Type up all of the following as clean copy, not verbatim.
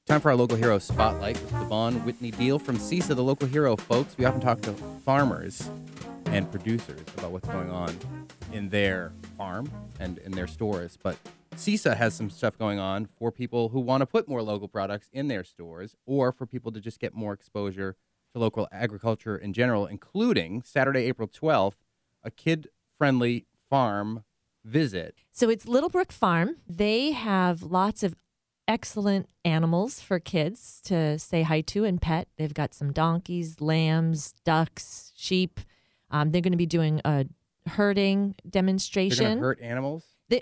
Time for our local hero spotlight with Devon Whitney Deal from CISA, the local hero, folks. We often talk to farmers and producers about what's going on in their farm and in their stores. But CISA has some stuff going on for people who want to put more local products in their stores or for people to just get more exposure to local agriculture in general, including Saturday, April 12th, a kid-friendly farm visit. So it's Littlebrook Farm. They have lots of excellent animals for kids to say hi to and pet. They've got some donkeys, lambs, ducks, sheep. They're going to be doing a herding demonstration. They're going to hurt animals?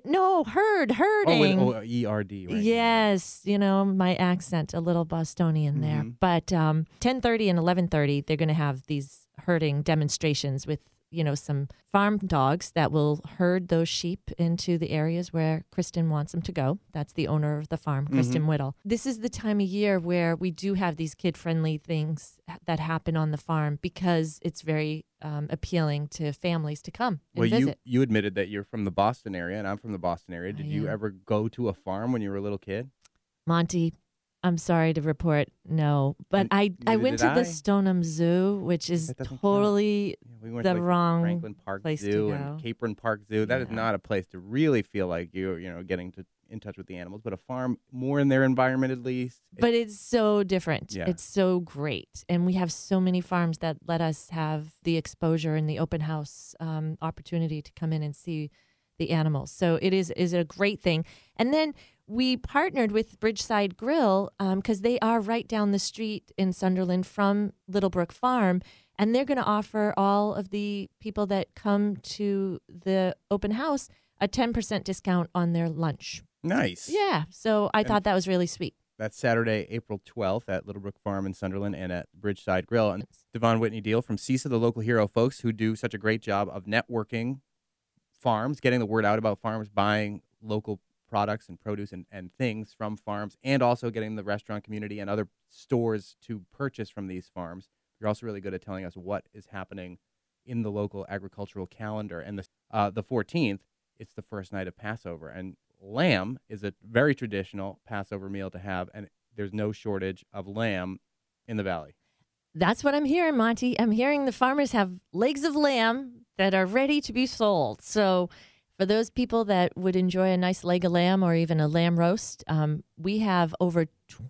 Herding. E-R-D, right? Yes, my accent, a little Bostonian there. But 10:30 and 11:30, they're going to have these herding demonstrations with some farm dogs that will herd those sheep into the areas where Kristen wants them to go. That's the owner of the farm, Kristen Whittle. This is the time of year where we do have these kid-friendly things that happen on the farm because it's very appealing to families to come and visit. You admitted that you're from the Boston area, and I'm from the Boston area. Did you ever go to a farm when you were a little kid? Monty, I'm sorry to report, no. But I went to the Stoneham Zoo, which is totally we went the to wrong Franklin Park place Zoo to go. and Capron Park Zoo. That is not a place to really feel like you're getting in touch with the animals, but a farm more in their environment at least. But it's so different. Yeah. It's so great. And we have so many farms that let us have the exposure and the open house opportunity to come in and see the animals. So it is a great thing. And then we partnered with Bridgeside Grill because they are right down the street in Sunderland from Littlebrook Farm. And they're going to offer all of the people that come to the open house a 10% discount on their lunch. Nice. Yeah. So I thought that was really sweet. That's Saturday, April 12th at Littlebrook Farm in Sunderland and at Bridgeside Grill. And Devon Whitney Deal from CISA, the local hero, folks, who do such a great job of networking farms, getting the word out about farms, buying local products and produce and things from farms, and also getting the restaurant community and other stores to purchase from these farms. You're also really good at telling us what is happening in the local agricultural calendar. And the 14th, it's the first night of Passover. And lamb is a very traditional Passover meal to have, and there's no shortage of lamb in the valley. That's what I'm hearing, Monty. I'm hearing the farmers have legs of lamb that are ready to be sold. So for those people that would enjoy a nice leg of lamb or even a lamb roast, we have over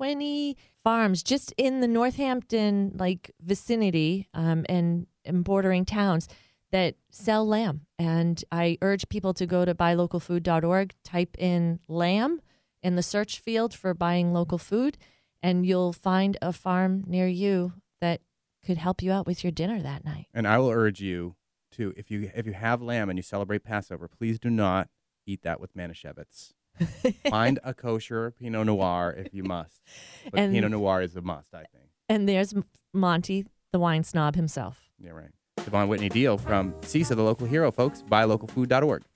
20 farms just in the Northampton vicinity and bordering towns that sell lamb. And I urge people to go to buylocalfood.org, type in lamb in the search field for buying local food, and you'll find a farm near you that could help you out with your dinner that night. And I will urge you to, if you have lamb and you celebrate Passover, please do not eat that with Manischewitz. Find a kosher Pinot Noir if you must. But Pinot Noir is a must, I think. And there's Monty, the wine snob himself. Yeah, right. Devon Whitney Deal from CISA, the local hero, folks. Buylocalfood.org.